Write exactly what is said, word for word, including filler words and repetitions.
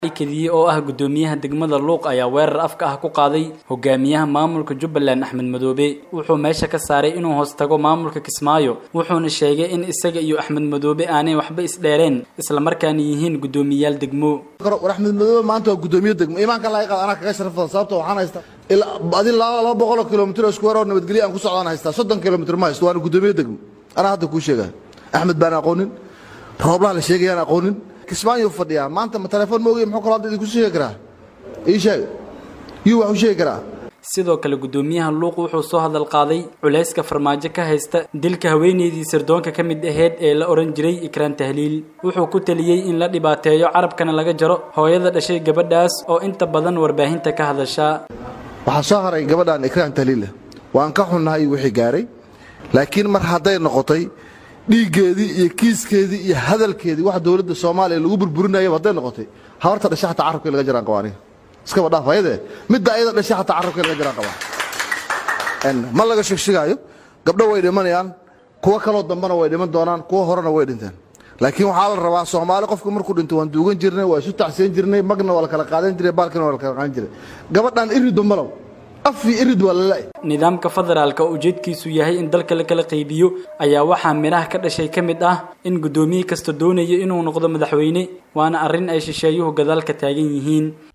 كذي أو أه قدوميها دقمة اللوق أيا وير أفك أه كقاضي هجاميها مامل كجبلان أحمد مدوبي وحو ماشى كساري إنه هستجو مامل ككسمايو وحو نشيجة إن السجى أحمد مدوبي أنا وحبي إسدارين إسلام مركانيين قدوميال دقمو ورحمد مدوبي ما أنتوا قدومية دقمو إيه ما كان لايق أنا كعشرة فلسفة وحنا يست بعدين لا لا بقول كيلومتر سكوير وأنا بتقولي أنا كوسع أنا يست صدق كيلومتر ما يست وأنا قدومية دقمو أنا هذا كل شيء أحمد بن أقونن رابع على شيء أنا أقونن كسبان يفضيها ما أنت تلفون موجي محوك راد كل شيء كره إيه شيء يو شيء كره sidoo kale gudoomiyaha luuq wuxuu soo hadal qaaday culayska farmaajo ka haysta dilka haweeneydii sirdoonka ka mid ahayd ee la oran jiray Ikraan Tahliil wuxuu ku taliyay in la dhibaateeyo carabkana laga jaro hooyada dhashay gabadhaas oo inta badan warbaahinta ka hadasha waxa soo haray gabadhan Ikraan Tahliil waan ka xunnahay wixii gaaray laakiin mar haday noqotay dhiigeedii iyo kiiskeedii iyo hadalkeedii wax dawladda Soomaaliya lagu burburinayo haday noqotay hawarta dhashay xataa carabka laga jaraan qawaaniga iska wada fayde mid ayada dhashay xataa carabka laga jaraan qabaa en ma laga shaqshigaayo gabdho way dhimanayaan kuwa kale oo dambana way dhiman doonaan kuwa horena way dhintaan laakiin waxa la rabaa Soomaali qofku markuu dhinto waan duugan jirnay waa isu tacsiin jirnay magna wala kala qaadan jiray baalkana wala kala qaadan jiray gabadhan irido malaw afi irid wala nidaamka federaalka ujeedkiisu yahay in dalka la kala qaybiyo ayaa waxa miraha ka dhashay kamid ah in gudoomiye kasta doonayo inuu noqdo madaxweyne waana arrin ay shisheeyuhu gadaalka taagan yihiin